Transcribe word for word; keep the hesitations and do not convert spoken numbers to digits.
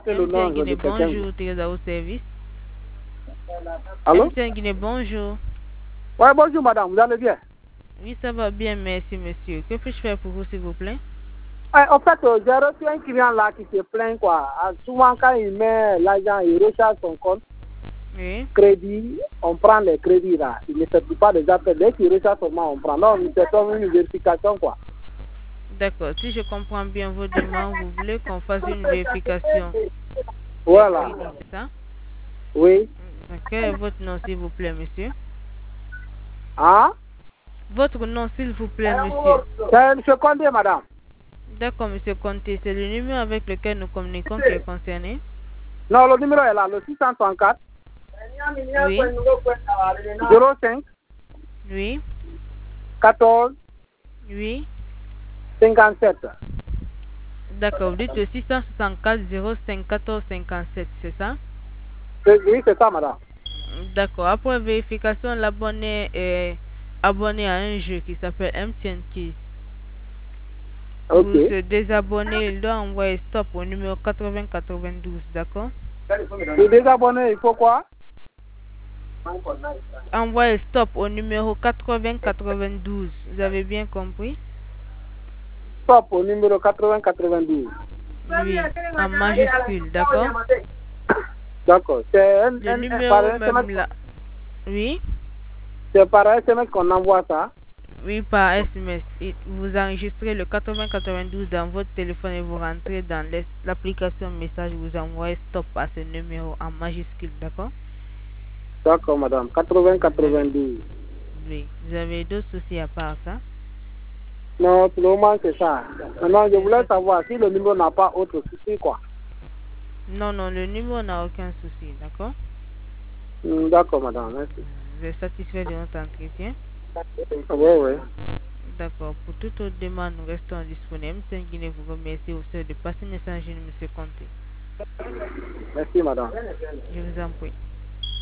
C'est le M T N nom Guinée, de quelqu'un. bonjour, Teresa au service. Allô? M T N Guinée, bonjour. Ouais, bonjour madame, vous allez bien? Oui, ça va bien, merci monsieur. Que puis-je faire pour vous, s'il vous plaît? Ouais, en fait, euh, j'ai reçu un client là qui se plaint quoi. Ah, souvent quand il met l'argent, il recharge son compte. Oui. Crédit, on prend les crédits là. Il ne fait pas des appels. Dès qu'il recharge seulement, on prend. Non, c'est comme une vérification quoi. D'accord, si je comprends bien vos demandes, vous voulez qu'on fasse une vérification des Voilà. crédits, c'est ça? Oui. Quel est votre nom, s'il vous plaît, monsieur? Hein? Votre nom, s'il vous plaît, monsieur. C'est M. Condé, madame. D'accord, monsieur Conté, c'est le numéro avec lequel nous communiquons qui est concerné? Non, le numéro est là, le six cent trente-quatre. Oui. zéro cinq. Oui. quatorze. Oui. cinquante-sept. D'accord, vous dites le six cent soixante-quatre zéro cinq quatorze cinquante-sept, c'est ça? Oui, c'est ça, madame. D'accord, après vérification, l'abonné est abonné à un jeu qui s'appelle M T N Kids. Ok. Pour se désabonner, il doit envoyer stop au numéro quatre-vingts quatre-vingt-douze, d'accord? Pour désabonner, il faut quoi? Envoyez stop au numéro quatre-vingts quatre-vingt-douze, vous avez bien compris? Stop au numéro quatre-vingts quatre-vingt-douze. Oui, en majuscule, d'accord? D'accord. C'est un, Le un, un, par numéro S M S. même là. Oui? C'est par S M S qu'on envoie ça. Oui, par S M S. Et vous enregistrez le quatre-vingts quatre-vingt-douze dans votre téléphone et vous rentrez dans l'application message, vous envoyez stop à ce numéro en majuscule, d'accord? D'accord, madame. quatre-vingts Vous avez, quatre-vingt-douze. oui, vous avez d'autres soucis à part ça? Non, pour le moment, c'est ça. Maintenant, je C'est voulais ça. savoir si le numéro n'a pas autre souci, quoi. Non, non, le numéro n'a aucun souci, d'accord? Hmm, d'accord, madame. Merci. Vous êtes satisfait de notre entretien? Oui, oui. D'accord. Pour toute autre demande, nous restons disponibles. M T N Guinée vous remercie aussi de passer un message à M. Conté. Merci, madame. Je vous en prie.